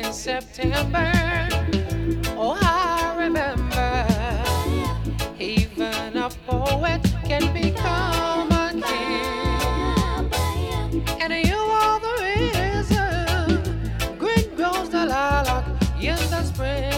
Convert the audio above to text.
in September. Oh, I remember, even a poet can become a king. And you are the reason green grows the lilac in the spring.